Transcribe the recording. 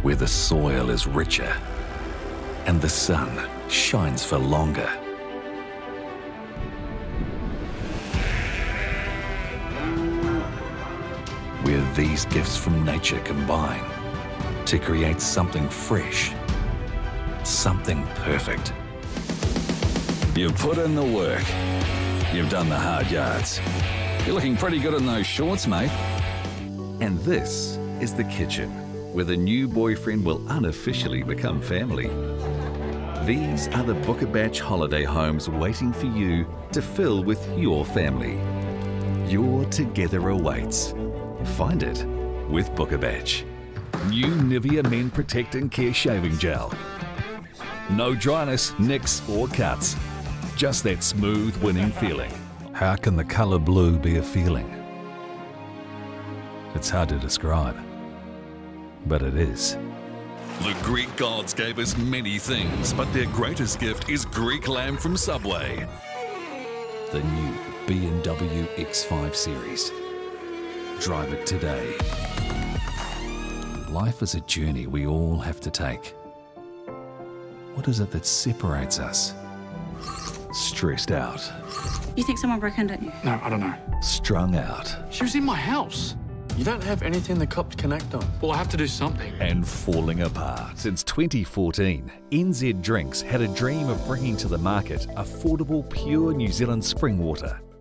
where the soil is richer and the sun shines for longer. Where these gifts from nature combine to create something fresh, something perfect. You've put in the work. You've done the hard yards. You're looking pretty good in those shorts, mate. And this is the kitchen, where the new boyfriend will unofficially become family. These are the Bookerbatch holiday homes waiting for you to fill with your family. Your together awaits. Find it with Bookerbatch. New Nivea Men Protect and Care Shaving Gel. No dryness, nicks or cuts. Just that smooth winning feeling. How can the colour blue be a feeling? It's hard to describe, but it is. The Greek gods gave us many things, but their greatest gift is Greek lamb from Subway. The new BMW X5 Series. Drive it today. Life is a journey we all have to take. What is it that separates us? Stressed out. You think someone broke in, don't you? No, I don't know. Strung out. She was in my house. You don't have anything the cops can act on. Well, I have to do something. And falling apart. Since 2014, NZ Drinks had a dream of bringing to the market affordable, pure New Zealand spring water.